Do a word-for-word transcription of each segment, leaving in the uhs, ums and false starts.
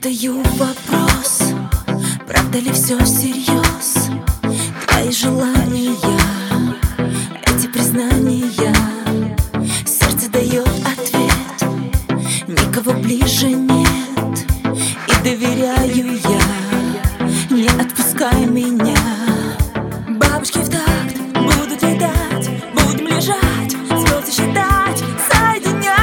Задаю вопрос, правда ли все всерьез? Твои желания, эти признания, сердце дает ответ, никого ближе нет. И доверяю я, не отпускай меня. Бабочки в такт будут летать, будем лежать, звезды считать, соединять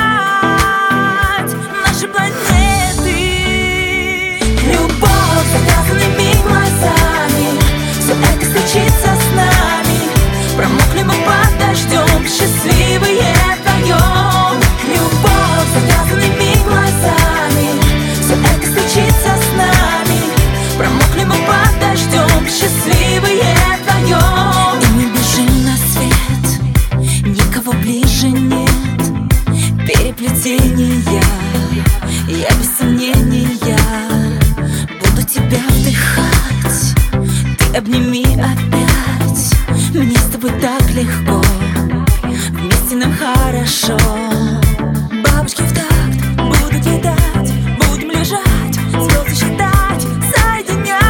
наши планеты. Любовь с завязанными глазами, все это случится с нами. Промокли мы под дождем, счастливые вдвоем. Любовь с завязанными глазами, все это случится с нами. Промокли мы под дождем, счастливые вдвоем. И мы бежим на свет, никого ближе нет. Переплетения, я без сомнения буду тебя вдыхать. Ты обними опять, мне с тобой так легко, вместе нам хорошо. Бабочки в такт будут летать, будем лежать, звезды считать, соединять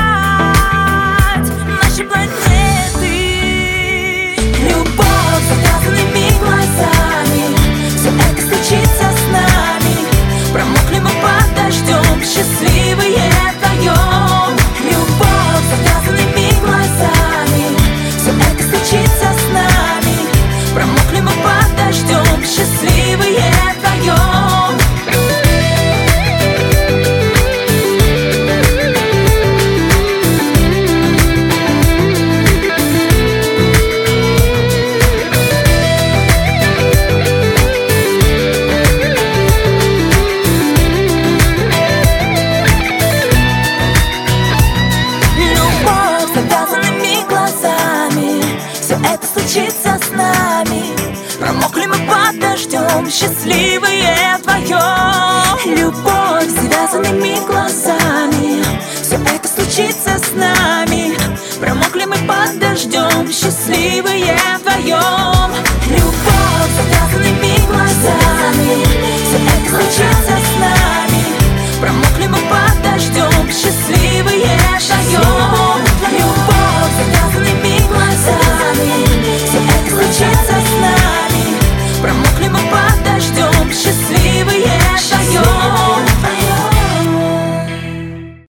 наши планеты. Любовь с завязанными глазами, все это случится с нами. Промокли мы под дождем, счастливые вдвоем. Любовь с завязанными глазами, все это случится с нами. Промокли мы под дождем, счастливые вдвоем. Любовь с завязанными глазами, все это случится с нами. Промокли мы под дождем, счастливые вдвоем. Любовь с завязанными глазами, все это случится с нами. Промокли мы под дождем, счастливые вдвоем. Любовь с завязанными глазами, все это случится с нами. Промокли мы под дождем, счастливые вдвоем.